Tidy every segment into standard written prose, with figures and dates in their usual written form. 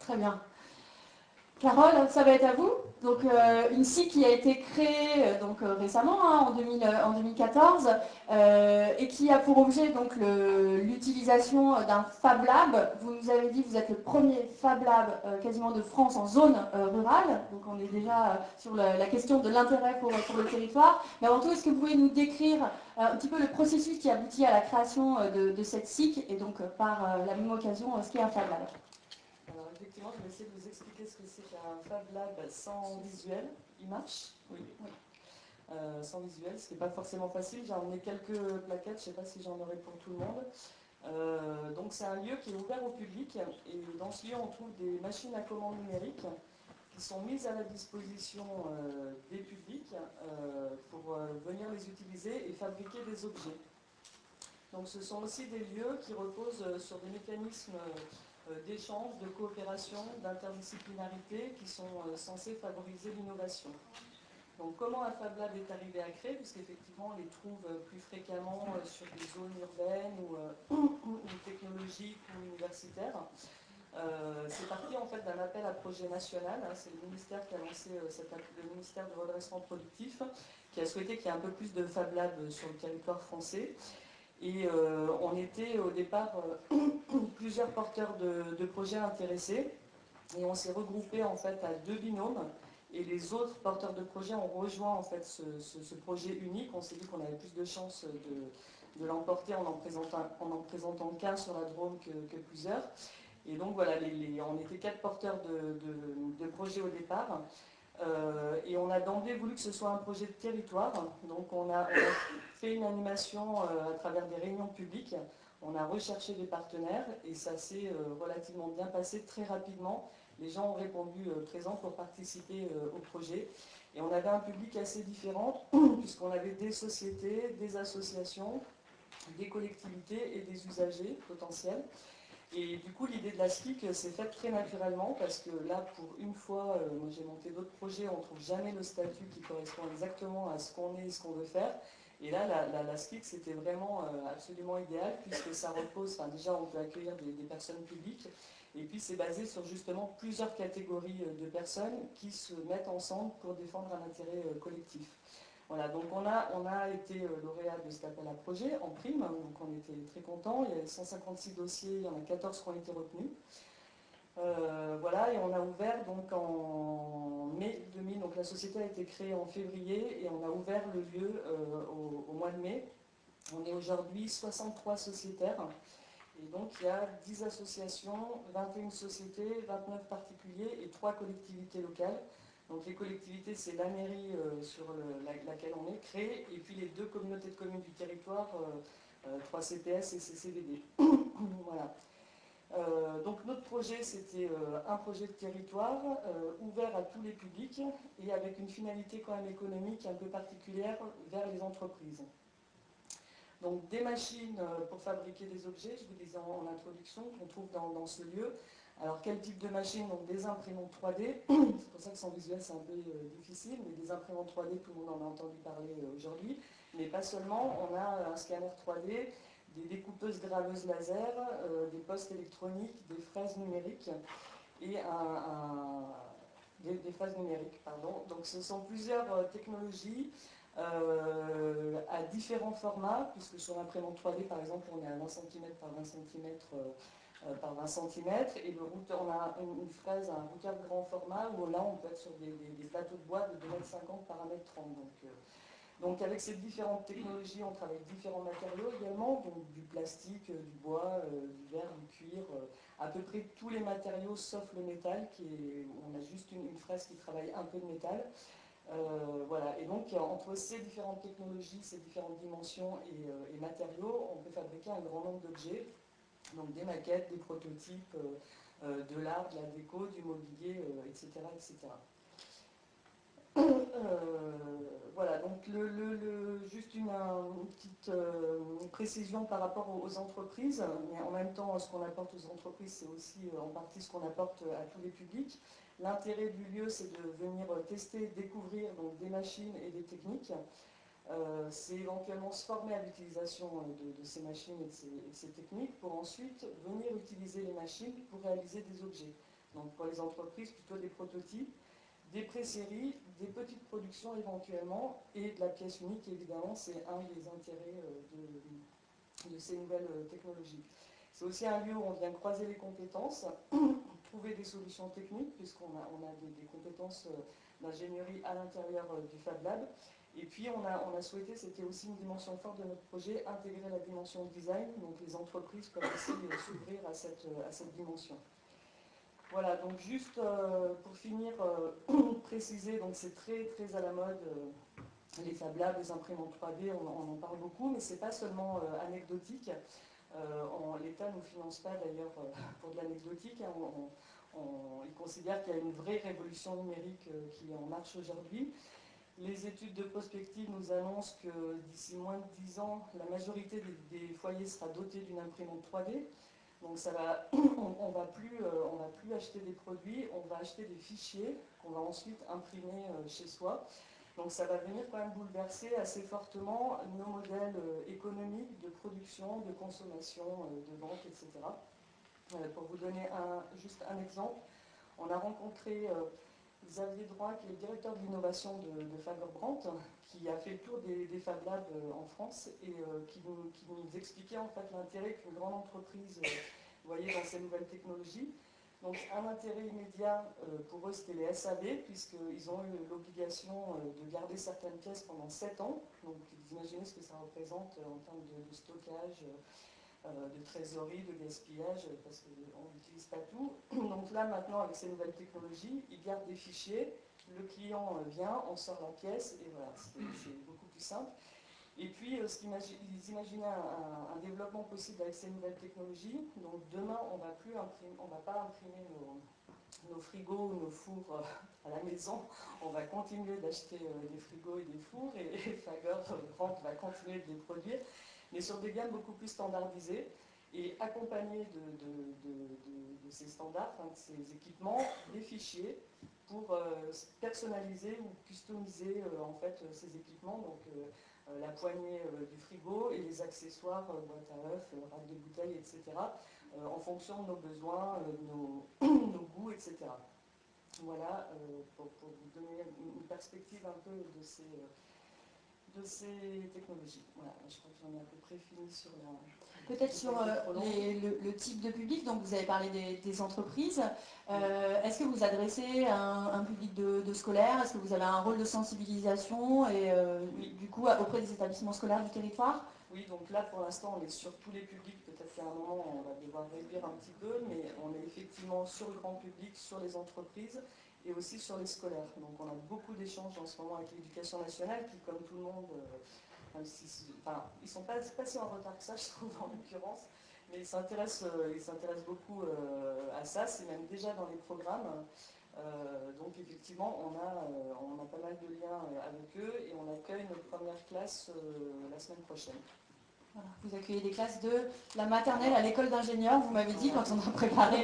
Très bien. Carole, ça va être à vous. Donc, une SIC qui a été créée récemment, hein, en 2014, et qui a pour objet l'utilisation d'un Fab Lab. Vous nous avez dit que vous êtes le premier Fab Lab quasiment de France en zone rurale. Donc, on est déjà sur la question de l'intérêt pour le territoire. Mais avant tout, est-ce que vous pouvez nous décrire un petit peu le processus qui aboutit à la création de cette SIC et donc par la même occasion ce qu'est un Fab Lab? Alors effectivement, je vais essayer de vous expliquer ce que c'est qu'un Fab Lab sans visuel. Il marche? Oui. Sans visuel, ce qui n'est pas forcément facile. J'ai emmené quelques plaquettes, je ne sais pas si j'en aurai pour tout le monde. Donc c'est un lieu qui est ouvert au public et dans ce lieu on trouve des machines à commande numérique qui sont mises à la disposition des publics pour venir les utiliser et fabriquer des objets. Donc ce sont aussi des lieux qui reposent sur des mécanismes d'échange, de coopération, d'interdisciplinarité qui sont censés favoriser l'innovation. Donc comment un Fab Lab est arrivé à créer, puisqu'effectivement on les trouve plus fréquemment sur des zones urbaines ou technologiques ou universitaires. C'est parti en fait d'un appel à projet national, hein, c'est le ministère qui a lancé le ministère du redressement productif, qui a souhaité qu'il y ait un peu plus de Fab Lab sur le territoire français. Et on était au départ plusieurs porteurs de projets intéressés et on s'est regroupé en fait à 2 binômes et les autres porteurs de projets ont rejoint en fait ce projet unique. On s'est dit qu'on avait plus de chances de l'emporter en en présentant qu'un sur la Drôme que plusieurs. Et donc voilà, on était 4 porteurs de projets au départ. Et on a d'emblée voulu que ce soit un projet de territoire. Donc on a fait une animation à travers des réunions publiques. On a recherché des partenaires et ça s'est relativement bien passé très rapidement. Les gens ont répondu présents pour participer au projet. Et on avait un public assez différent puisqu'on avait des sociétés, des associations, des collectivités et des usagers potentiels. Et du coup, l'idée de la SLIC s'est faite très naturellement parce que là, pour une fois, moi j'ai monté d'autres projets, on ne trouve jamais le statut qui correspond exactement à ce qu'on est et ce qu'on veut faire. Et là, la SLIC, c'était vraiment absolument idéal puisque ça repose, enfin déjà on peut accueillir des personnes publiques et puis c'est basé sur justement plusieurs catégories de personnes qui se mettent ensemble pour défendre un intérêt collectif. Voilà, donc on a été lauréat de cet appel à projet en prime, donc on était très contents. Il y avait 156 dossiers, il y en a 14 qui ont été retenus. Voilà, et on a ouvert donc en mai 2000, donc la société a été créée en février et on a ouvert le lieu au mois de mai. On est aujourd'hui 63 sociétaires et donc il y a 10 associations, 21 sociétés, 29 particuliers et 3 collectivités locales. Donc les collectivités, c'est la mairie sur laquelle on est créé, et puis les 2 communautés de communes du territoire, 3 CPS et CCVD. Voilà. Donc notre projet, c'était un projet de territoire ouvert à tous les publics et avec une finalité quand même économique un peu particulière vers les entreprises. Donc des machines pour fabriquer des objets, je vous disais en introduction, qu'on trouve dans ce lieu. Alors quel type de machine? Donc des imprimantes 3D, c'est pour ça que sans visuel c'est un peu difficile, mais des imprimantes 3D, tout le monde en a entendu parler aujourd'hui, mais pas seulement, on a un scanner 3D, des découpeuses graveuses laser, des postes électroniques, des fraises numériques et des fraises numériques, pardon. Donc ce sont plusieurs technologies à différents formats, puisque sur l'imprimante 3D par exemple on est à 20 cm par 20 cm par 20 cm, et le routeur, on a une fraise, un routeur de grand format où là on peut être sur des plateaux de bois de 2,50 m par 1,30 m. Donc avec ces différentes technologies, on travaille avec différents matériaux également, donc du plastique, du bois, du verre, du cuir, à peu près tous les matériaux sauf le métal, où on a juste une fraise qui travaille un peu de métal. Voilà. Et donc entre ces différentes technologies, ces différentes dimensions et matériaux, on peut fabriquer un grand nombre d'objets, donc des maquettes, des prototypes, de l'art, de la déco, du mobilier, etc. etc. Voilà, donc juste une petite précision par rapport aux entreprises, mais en même temps, ce qu'on apporte aux entreprises, c'est aussi en partie ce qu'on apporte à tous les publics. L'intérêt du lieu, c'est de venir tester, découvrir donc, des machines et des techniques. C'est éventuellement se former à l'utilisation de ces machines et de ces techniques pour ensuite venir utiliser les machines pour réaliser des objets. Donc pour les entreprises, plutôt des prototypes, des pré-séries, des petites productions éventuellement, et de la pièce unique, évidemment, c'est un des intérêts de ces nouvelles technologies. C'est aussi un lieu où on vient croiser les compétences, trouver des solutions techniques, puisqu'on a des compétences d'ingénierie à l'intérieur du Fab Lab. Et puis on a souhaité, c'était aussi une dimension forte de notre projet, intégrer la dimension design, donc les entreprises peuvent aussi s'ouvrir à cette dimension. Voilà, donc juste pour finir, préciser, donc c'est très très à la mode, les Fab Labs, les imprimantes 3D, on en parle beaucoup, mais c'est pas seulement anecdotique. L'État ne nous finance pas d'ailleurs pour de l'anecdotique, hein, il considère qu'il y a une vraie révolution numérique qui est en marche aujourd'hui. Les études de prospective nous annoncent que d'ici moins de 10 ans, la majorité des foyers sera dotés d'une imprimante 3D. Donc ça va, on va plus acheter des produits, on va acheter des fichiers qu'on va ensuite imprimer chez soi. Donc ça va venir quand même bouleverser assez fortement nos modèles économiques de production, de consommation, de vente, etc. Pour vous donner juste un exemple, on a rencontré Xavier Droit, qui est le directeur de l'innovation de Faber Brandt, qui a fait le tour des Fab Labs en France et qui nous expliquait en fait l'intérêt qu'une grande entreprise voyait dans ces nouvelles technologies. Donc un intérêt immédiat pour eux, c'était les SAV, puisqu'ils ont eu l'obligation de garder certaines pièces pendant 7 ans. Donc vous imaginez ce que ça représente en termes de stockage, de trésorerie, de gaspillage, parce qu'on n'utilise pas tout. Donc là, maintenant, avec ces nouvelles technologies, ils gardent des fichiers, le client vient, on sort la pièce, et voilà, c'est beaucoup plus simple. Et puis, ils imaginaient un développement possible avec ces nouvelles technologies. Donc demain, on va pas imprimer nos frigos ou nos fours à la maison. On va continuer d'acheter des frigos et des fours, et Faber Brandt va continuer de les produire, mais sur des gammes beaucoup plus standardisées et accompagnées de ces standards, de ces équipements, des fichiers pour personnaliser ou customiser en fait ces équipements. Donc la poignée du frigo et les accessoires, boîte à œufs, rack de bouteilles, etc., en fonction de nos besoins, nos goûts, etc. Voilà, pour vous donner une perspective un peu de ces technologies. Voilà, je crois que j'en ai à peu près fini sur la... Peut-être sur le type de public, donc vous avez parlé des entreprises. Est-ce que vous adressez un public de scolaires? Est-ce que vous avez un rôle de sensibilisation et du coup auprès des établissements scolaires du territoire? Oui, donc là pour l'instant on est sur tous les publics, peut-être qu'à un moment on va devoir réduire un petit peu, mais on est effectivement sur le grand public, sur les entreprises et aussi sur les scolaires. Donc on a beaucoup d'échanges en ce moment avec l'éducation nationale qui, comme tout le monde, même si, enfin, ils ne sont pas si en retard que ça, je trouve, en l'occurrence, mais ils s'intéressent beaucoup à ça, c'est même déjà dans les programmes. Donc effectivement, on a pas mal de liens avec eux et on accueille notre première classe la semaine prochaine. Voilà. Vous accueillez des classes de la maternelle à l'école d'ingénieurs, vous m'avez dit quand on a préparé,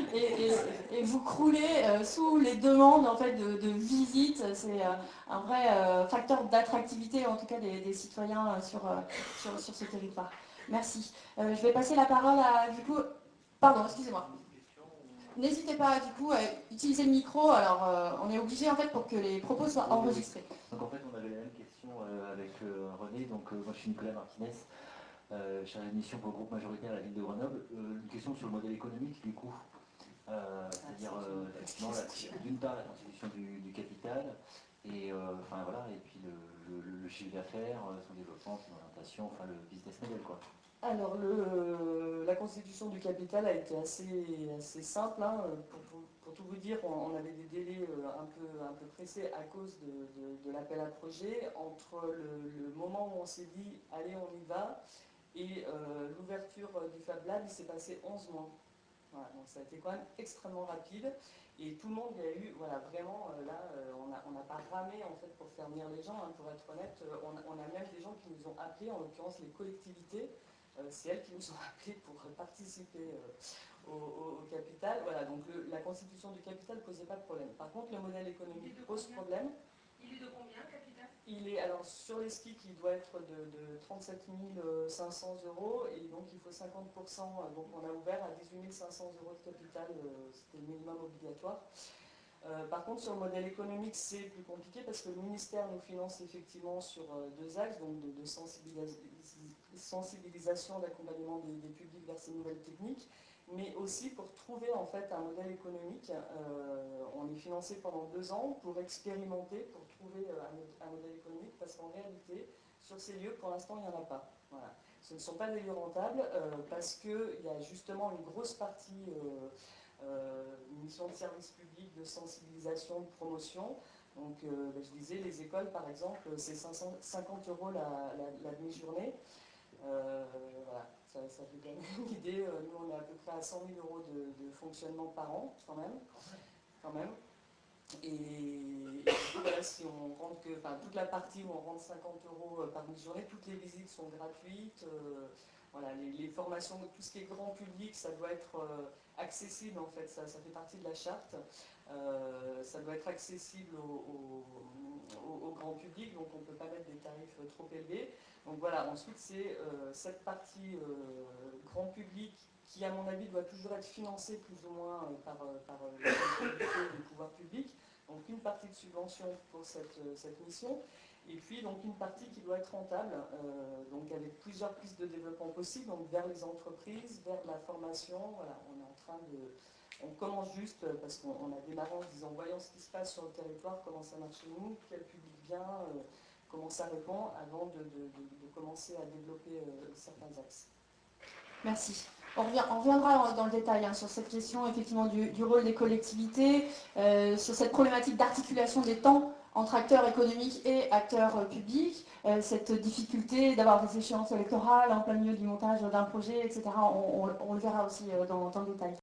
et vous croulez sous les demandes en fait, de visite. C'est un vrai facteur d'attractivité, en tout cas des citoyens sur ce territoire. Merci. Je vais passer la parole à, du coup, pardon, excusez-moi. N'hésitez pas du coup à utiliser le micro, alors on est obligé en fait pour que les propos soient enregistrés. Donc en fait on avait la même question avec René, donc moi je suis Nicolas Martinez. Chargé de mission pour le groupe majoritaire à la ville de Grenoble. Une question sur le modèle économique du coup. C'est-à-dire effectivement d'une part la constitution du capital et enfin voilà, et puis le chiffre d'affaires, son développement, son orientation, enfin le business model quoi. Alors la constitution du capital a été assez simple. Hein. Pour tout vous dire, on avait des délais un peu pressés à cause de l'appel à projet. Entre le moment où on s'est dit allez on y va et l'ouverture du Fab Lab, il s'est passé 11 mois. Voilà, donc ça a été quand même extrêmement rapide et tout le monde y a eu, voilà, vraiment, là, on n'a pas ramé en fait pour faire venir les gens, hein, pour être honnête. On a même des gens qui nous ont appelés, en l'occurrence les collectivités, c'est elles qui nous ont appelés pour participer au capital. Voilà, donc la constitution du capital ne posait pas de problème. Par contre, le modèle économique pose problème. Il est de combien, capital? Il est, alors sur les skis, il doit être de 37 500 euros et donc il faut 50%, donc on a ouvert à 18 500 euros de capital, c'était le minimum obligatoire. territoire. Par contre, sur le modèle économique, c'est plus compliqué parce que le ministère nous finance effectivement sur deux axes, donc de sensibilisation, d'accompagnement des publics vers ces nouvelles techniques, mais aussi pour trouver en fait un modèle économique. On est financé pendant 2 ans pour expérimenter, pour trouver un modèle économique, parce qu'en réalité, sur ces lieux, pour l'instant, il n'y en a pas. Voilà. Ce ne sont pas des lieux rentables parce qu'il y a justement une grosse partie mission de service public, de sensibilisation, de promotion. Donc je disais, les écoles par exemple, c'est 50 € la demi-journée. Voilà, ça vous donne une idée. Nous on est à peu près à 100 000 € de fonctionnement par an quand même. Et voilà, si on rentre toute la partie où on rentre 50 € par demi-journée, toutes les visites sont gratuites. Voilà, les formations, tout ce qui est grand public, ça doit être accessible en fait, ça fait partie de la charte. Ça doit être accessible au grand public, donc on ne peut pas mettre des tarifs trop élevés. Donc voilà, ensuite c'est cette partie grand public qui à mon avis doit toujours être financée plus ou moins par les pouvoirs publics. Donc une partie de subvention pour cette mission. Et puis donc une partie qui doit être rentable, donc avec plusieurs pistes de développement possibles, donc vers les entreprises, vers la formation. Voilà, on commence juste parce qu'on a démarré en se disant voyons ce qui se passe sur le territoire, comment ça marche chez nous, quel public vient, comment ça répond, avant de commencer à développer certains axes. Merci. On reviendra dans le détail sur cette question effectivement du rôle des collectivités, sur cette problématique d'articulation des temps entre acteurs économiques et acteurs publics, cette difficulté d'avoir des échéances électorales en plein milieu du montage d'un projet, etc. On le verra aussi dans le détail.